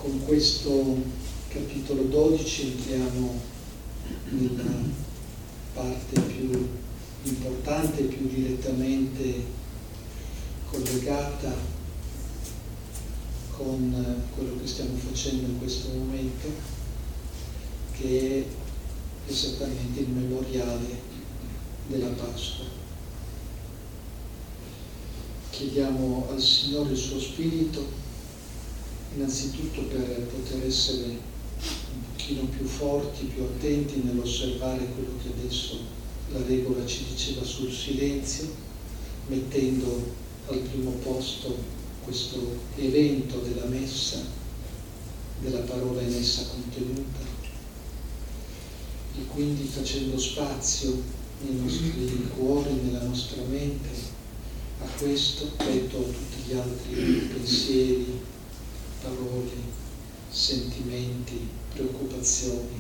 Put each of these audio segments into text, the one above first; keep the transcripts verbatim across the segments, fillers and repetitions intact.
con questo capitolo dodici entriamo nella parte più importante, più direttamente collegata con quello che stiamo facendo in questo momento, che è esattamente il memoriale della Pasqua. Chiediamo al Signore il suo Spirito, innanzitutto per poter essere un pochino più forti, più attenti nell'osservare quello che adesso la regola ci diceva sul silenzio, mettendo al primo posto questo evento della messa, della parola in essa contenuta, e quindi facendo spazio nei nostri cuori, nella nostra mente, a questo, rispetto a tutti gli altri pensieri, parole, sentimenti, preoccupazioni.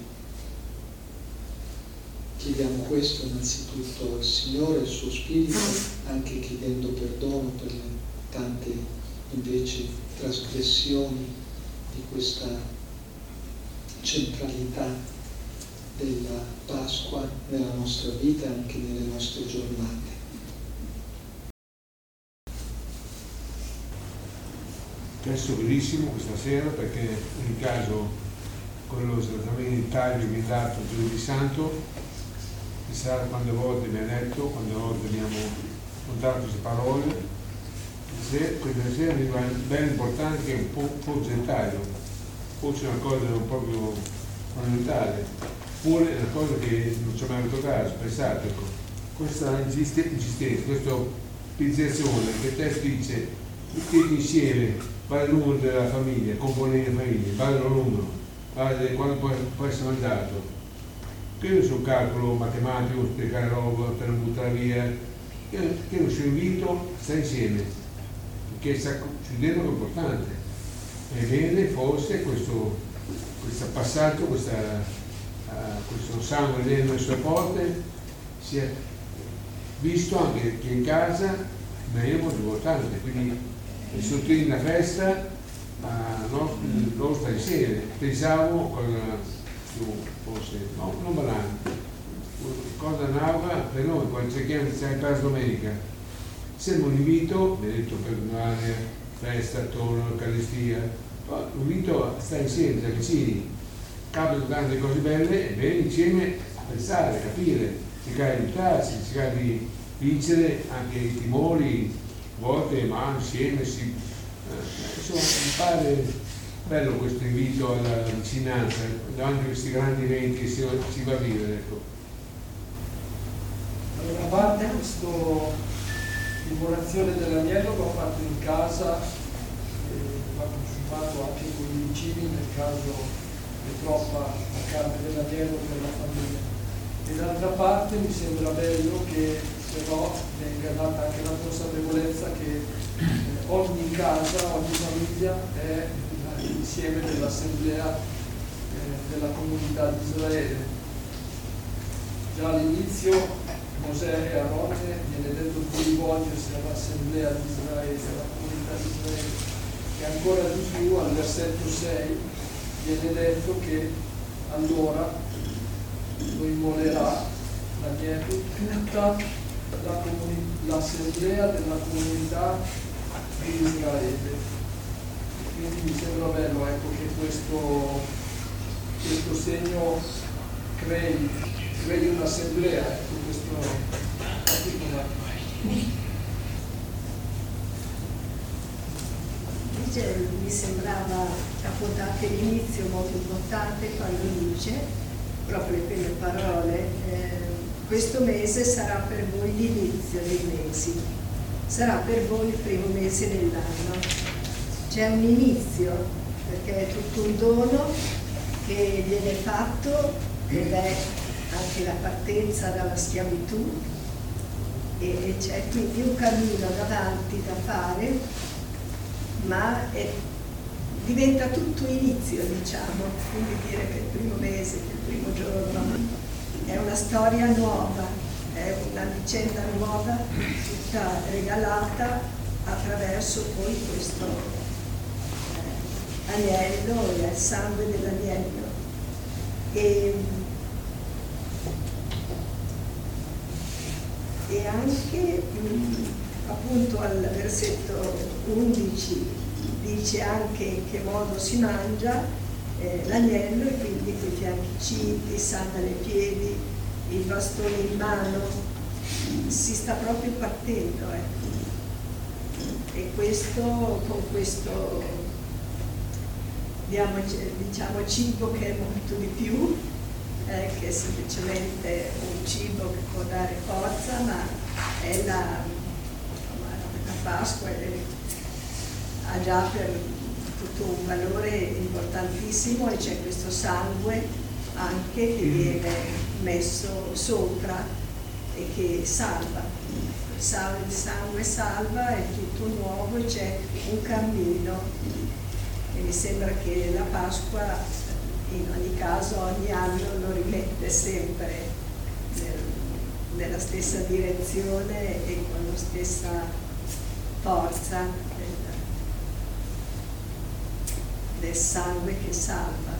Chiediamo questo innanzitutto al Signore, al suo Spirito, anche chiedendo perdono per le tante invece trasgressioni di questa centralità della Pasqua nella nostra vita, anche nelle nostre giornate. Testo bellissimo questa sera, perché in caso con lo trattamento in taglio che mi ha dato giovedì santo, chissà quante volte mi ha detto, quante volte abbiamo contato queste parole. Se, questa sera mi va ben importante che è un po', po' dettaglio, forse una cosa proprio fondamentale, oppure una cosa che non ci ho mai avuto caso. Pensate, ecco, questa insistenza, questa utilizzazione che il testo dice tutti insieme, vale il numero della famiglia, componenti della famiglia, vale il numero, vale quando può, può essere mandato. Che non sia un calcolo matematico, spiegare roba per non buttare via, che, che non sia un invito a stare insieme, perché sta chiudendo è importante. È bene forse questo, questo passaggio, questa, uh, questo sangue dentro le sue porte sia visto anche che in casa, ma è molto importante, quindi e sottolinea la festa, ma no, loro sta insieme. Pensavo con più forse no, non banale, cosa nuova per noi quando cerchiamo di stare in casa domenica. Sembra un invito, benedetto per domani, festa, attorno, Eucaristia, ma un invito a stare insieme, stare vicini. Capitano tante cose belle, è bene insieme a pensare, a capire, cercare di aiutarsi, cercare di vincere anche i timori. A volte, ma insieme si eh, insomma, mi pare bello questo invito alla vicinanza davanti a questi grandi eventi che si, si va a vivere, ecco. Allora, a parte questo l'immolazione dell'agnello va fatto in casa, eh, va consumato anche con i vicini nel caso è troppa la carne dell'agnello per la famiglia. E d'altra parte mi sembra bello che però venga data anche la consapevolezza che eh, ogni casa, ogni famiglia è l'insieme dell'assemblea eh, della comunità di Israele. Già all'inizio Mosè e Aarone viene detto di rivolgersi all'assemblea di Israele, alla comunità di Israele, e ancora di più al versetto sei viene detto che allora lo immolerà l'agnello tutta La l'assemblea della comunità di Israele. Quindi mi sembra bello, ecco, che questo, questo segno crei, crei un'assemblea, ecco, questo particolare. Invece mi sembrava appunto l'inizio molto importante quando dice proprio le prime parole. Eh, Questo mese sarà per voi l'inizio dei mesi, sarà per voi il primo mese dell'anno. C'è un inizio, perché è tutto un dono che viene fatto ed è anche la partenza dalla schiavitù e c'è quindi un cammino davanti da fare, ma è, diventa tutto inizio, diciamo, quindi dire che il primo mese, che il primo giorno è una storia nuova, è una vicenda nuova, tutta regalata attraverso poi questo, eh, agnello e al sangue dell'agnello. E, e anche mh, appunto al versetto undici dice anche in che modo si mangia eh, l'agnello, e quindi coi fianchi cinti, sandali ai piedi, il bastone in mano, si sta proprio partendo, ecco. E questo, con questo diamo, diciamo, cibo che è molto di più, eh, che è semplicemente un cibo che può dare forza, ma è la, la Pasqua è, ha già per tutto un valore importantissimo, e c'è questo sangue anche che viene messo sopra e che salva. Il sangue salva, è tutto nuovo e c'è un cammino, e mi sembra che la Pasqua in ogni caso ogni anno lo rimette sempre nel, nella stessa direzione e con la stessa forza del, del sangue che salva.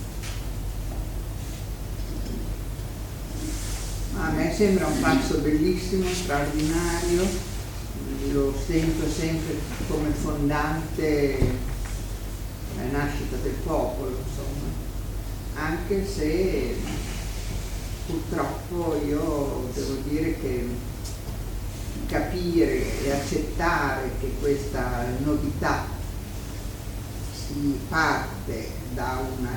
A me sembra un passo bellissimo, straordinario, lo sento sempre come fondante la nascita del popolo, insomma, anche se purtroppo io devo dire che capire e accettare che questa novità si parte da un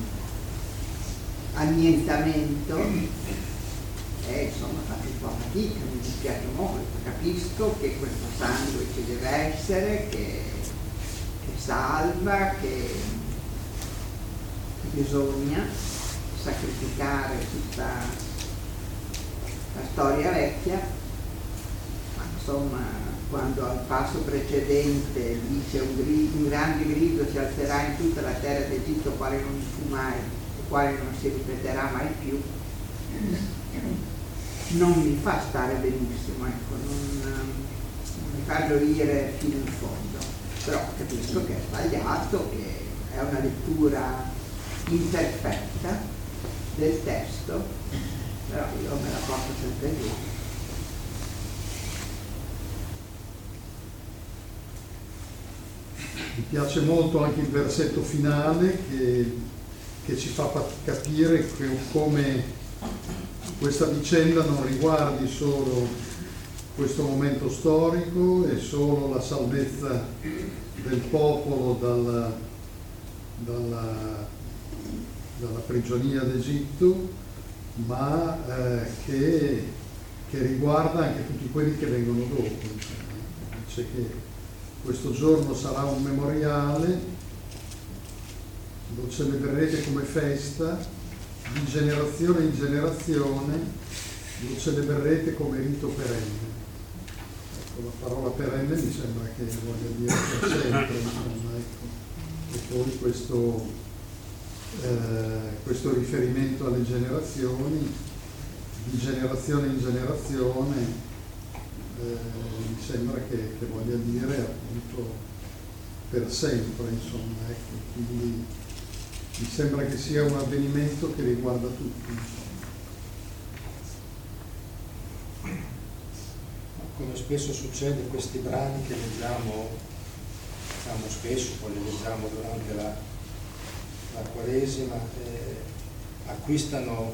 annientamento, Eh, insomma, faccio un po' fatica, mi dispiace molto, capisco che questo sangue ci deve essere, che, che salva, che, che bisogna sacrificare tutta la storia vecchia, ma insomma, quando al passo precedente dice un, grido, un grande grido si alzerà in tutta la terra d'Egitto, quale non fu mai e quale non si ripeterà mai più, non mi fa stare benissimo, ecco, non, non mi fa gioire fino in fondo, però capisco che è sbagliato, che è una lettura imperfetta del testo, però io me la porto sempre lì. Mi piace molto anche il versetto finale che, che ci fa capire che, come questa vicenda non riguardi solo questo momento storico e solo la salvezza del popolo dalla, dalla, dalla prigionia d'Egitto, ma eh, che, che riguarda anche tutti quelli che vengono dopo. Dice che questo giorno sarà un memoriale, lo celebrerete come festa, di generazione in generazione lo celebrerete come rito perenne. Ecco, la parola perenne mi sembra che voglia dire per sempre, insomma, ecco. E poi questo, eh, questo riferimento alle generazioni, di generazione in generazione, eh, mi sembra che, che voglia dire appunto per sempre, insomma, ecco. Quindi mi sembra che sia un avvenimento che riguarda tutti. Come spesso succede, questi brani che leggiamo, diciamo spesso, poi li leggiamo durante la, la Quaresima, eh, acquistano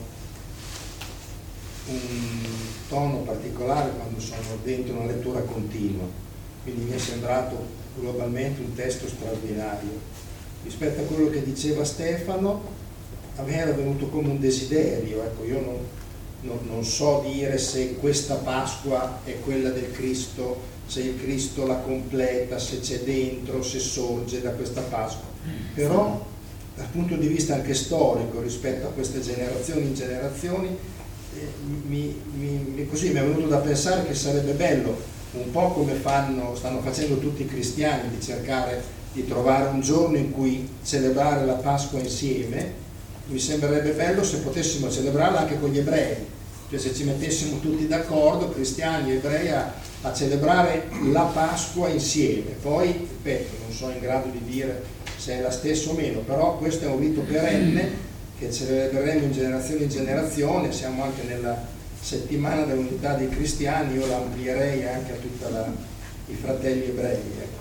un tono particolare quando sono dentro una lettura continua. Quindi mi è sembrato globalmente un testo straordinario. Rispetto a quello che diceva Stefano, a me era venuto come un desiderio, ecco, io non, non, non so dire se questa Pasqua è quella del Cristo, se il Cristo la completa, se c'è dentro, se sorge da questa Pasqua, però dal punto di vista anche storico, rispetto a queste generazioni in generazioni, eh, mi, mi, così mi è venuto da pensare che sarebbe bello, un po' come fanno, stanno facendo tutti i cristiani, di cercare di trovare un giorno in cui celebrare la Pasqua insieme. Mi sembrerebbe bello se potessimo celebrarla anche con gli ebrei, cioè se ci mettessimo tutti d'accordo, cristiani e ebrei, a, a celebrare la Pasqua insieme. Poi, ripeto, non sono in grado di dire se è la stessa o meno, però questo è un rito perenne che celebreremo in generazione in generazione. Siamo anche nella settimana dell'unità dei cristiani, io la amplierei anche a tutti i fratelli ebrei. Ecco.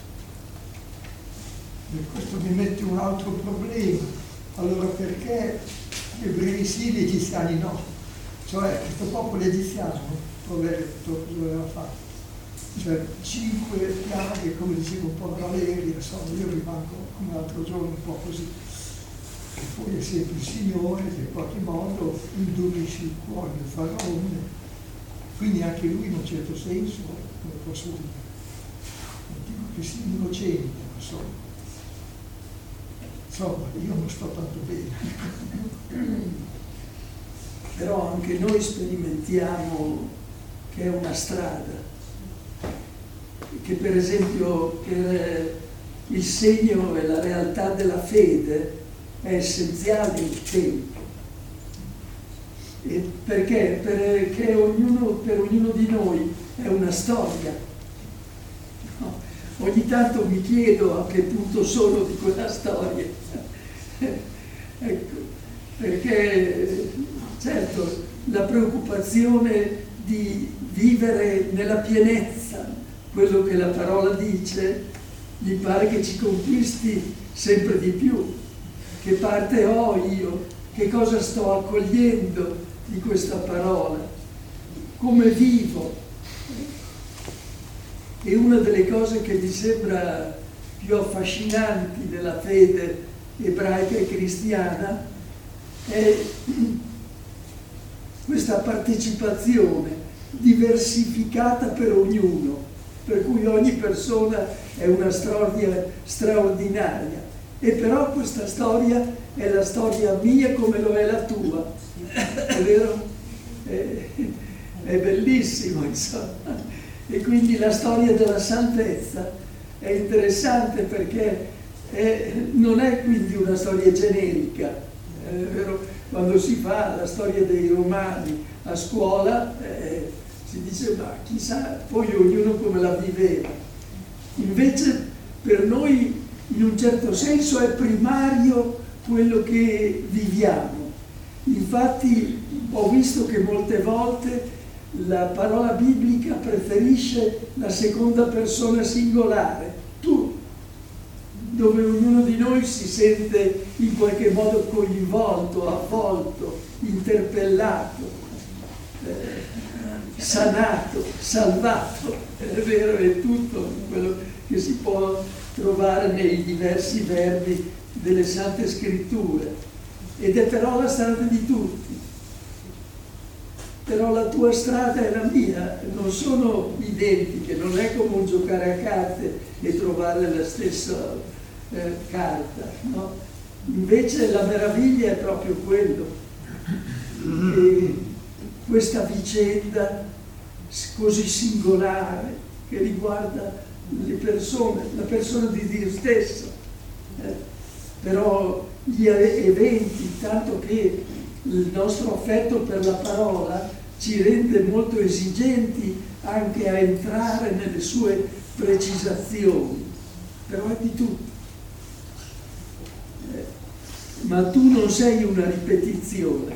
E questo mi mette un altro problema. Allora perché gli ebrei sì, gli egiziani no? Cioè questo popolo egiziano, poveretto, cosa aveva fatto? Cioè cinque piaghe, come diceva un po' Valeria, insomma, io rimango come l'altro giorno un po' così. E poi è sempre il Signore che in qualche modo indurisce il cuore del faraone, quindi anche lui in un certo senso, come posso dire, non dico che sia innocente, ma insomma, insomma io non sto tanto bene. Però anche noi sperimentiamo che è una strada, che per esempio per il segno e la realtà della fede è essenziale il tempo. E perché? Perché ognuno, per ognuno di noi è una storia. No? Ogni tanto mi chiedo a che punto sono di quella storia. Ecco, perché certo la preoccupazione di vivere nella pienezza quello che la parola dice mi pare che ci conquisti sempre di più. Che parte ho io? Che cosa sto accogliendo di questa parola? Come vivo? E una delle cose che mi sembra più affascinanti della fede ebraica e cristiana è questa partecipazione diversificata per ognuno, per cui ogni persona è una storia straordinaria. E però questa storia è la storia mia come lo è la tua, è vero? È, è bellissimo, insomma. E quindi la storia della salvezza è interessante perché è, non è quindi una storia generica, è vero? Quando si fa la storia dei Romani a scuola eh, si dice ma chissà, poi ognuno come la viveva. Invece per noi in un certo senso è primario quello che viviamo. Infatti ho visto che molte volte la parola biblica preferisce la seconda persona singolare, tu, dove ognuno di noi si sente in qualche modo coinvolto, avvolto, interpellato, eh, sanato, salvato, è vero, è tutto quello che si può trovare nei diversi verbi delle Sante Scritture, ed è però la strada di tutti. Però la tua strada e la mia non sono identiche, non è come un giocare a carte e trovare la stessa eh, carta, no? Invece la meraviglia è proprio quello, e questa vicenda così singolare che riguarda le persone, la persona di Dio stesso, eh? Però gli eventi, tanto che il nostro affetto per la parola ci rende molto esigenti anche a entrare nelle sue precisazioni, però è di tutto. Eh, ma tu non sei una ripetizione.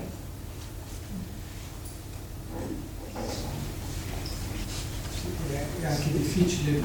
È anche difficile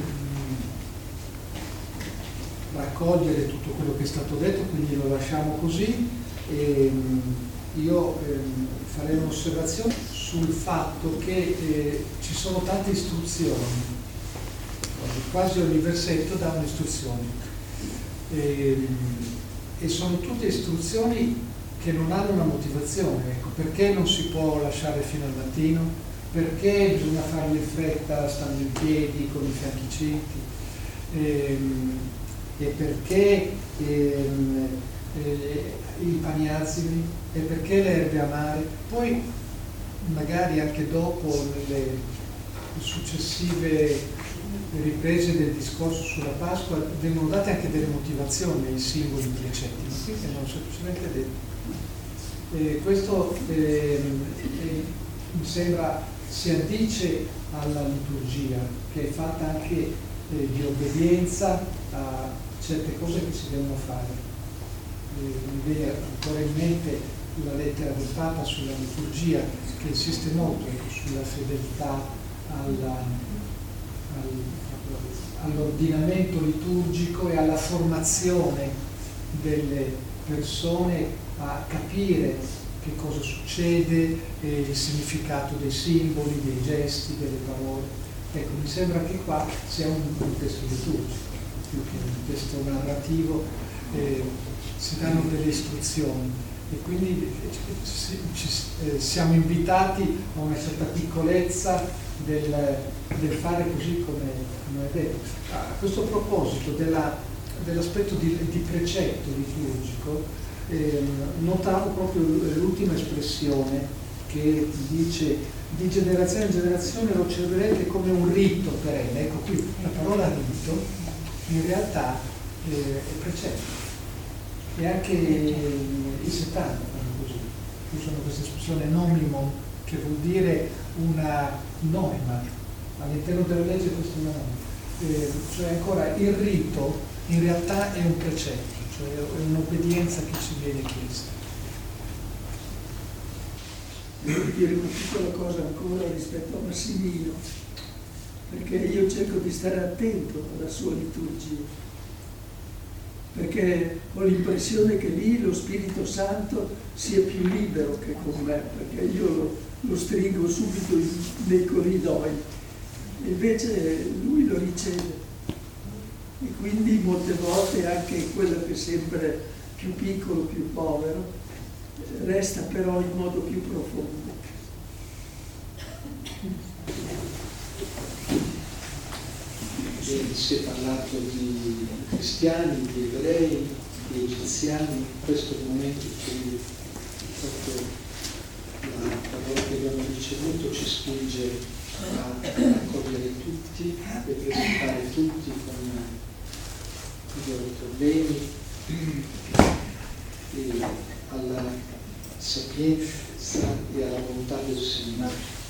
raccogliere tutto quello che è stato detto, quindi lo lasciamo così. E io eh, farei un'osservazione sul fatto che eh, ci sono tante istruzioni, quasi ogni versetto dà un'istruzione, e, e sono tutte istruzioni che non hanno una motivazione. Ecco, perché non si può lasciare fino al mattino, perché bisogna farlo in fretta stando in piedi con i fianchi ciechi, e, e perché ehm, eh, i pani azimi, e perché le erbe amare. Poi magari anche dopo nelle successive riprese del discorso sulla Pasqua vengono date anche delle motivazioni ai singoli precetti, ma qui vengono semplicemente dette. E questo eh, eh, mi sembra si addice alla liturgia, che è fatta anche eh, di obbedienza a certe cose che si devono fare. Eh, mi viene ancora in mente la lettera del Papa sulla liturgia, che insiste molto sulla fedeltà alla, al, all'ordinamento liturgico e alla formazione delle persone a capire che cosa succede, eh, il significato dei simboli, dei gesti, delle parole. Ecco, mi sembra che qua sia un, un testo liturgico, più che un testo narrativo, eh, si danno delle istruzioni e quindi ci, ci, eh, siamo invitati a una certa piccolezza del, del fare così come, come è detto. A questo proposito della, dell'aspetto di, di precetto liturgico, eh, notavo proprio l'ultima espressione che dice: di generazione in generazione lo osserverete come un rito perenne. Ecco, qui la parola rito in realtà eh, è precetto, e anche i settanta fanno così, usano questa espressione nomimum, che vuol dire una norma all'interno della legge. Questa è una norma, eh, cioè ancora il rito in realtà è un precetto, cioè è un'obbedienza che ci viene chiesta. Devo dire una piccola cosa ancora rispetto a Massimino, perché io cerco di stare attento alla sua liturgia, perché ho l'impressione che lì lo Spirito Santo sia più libero che con me, perché io lo, lo stringo subito in, nei corridoi, invece lui lo riceve, e quindi molte volte anche quello che sembra più piccolo, più povero, resta però in modo più profondo. Si è parlato di cristiani, di ebrei, di egiziani. In questo momento quindi proprio la parola che abbiamo ricevuto ci spinge a accogliere tutti e presentare tutti con i loro problemi e alla sapienza e alla volontà del Signore.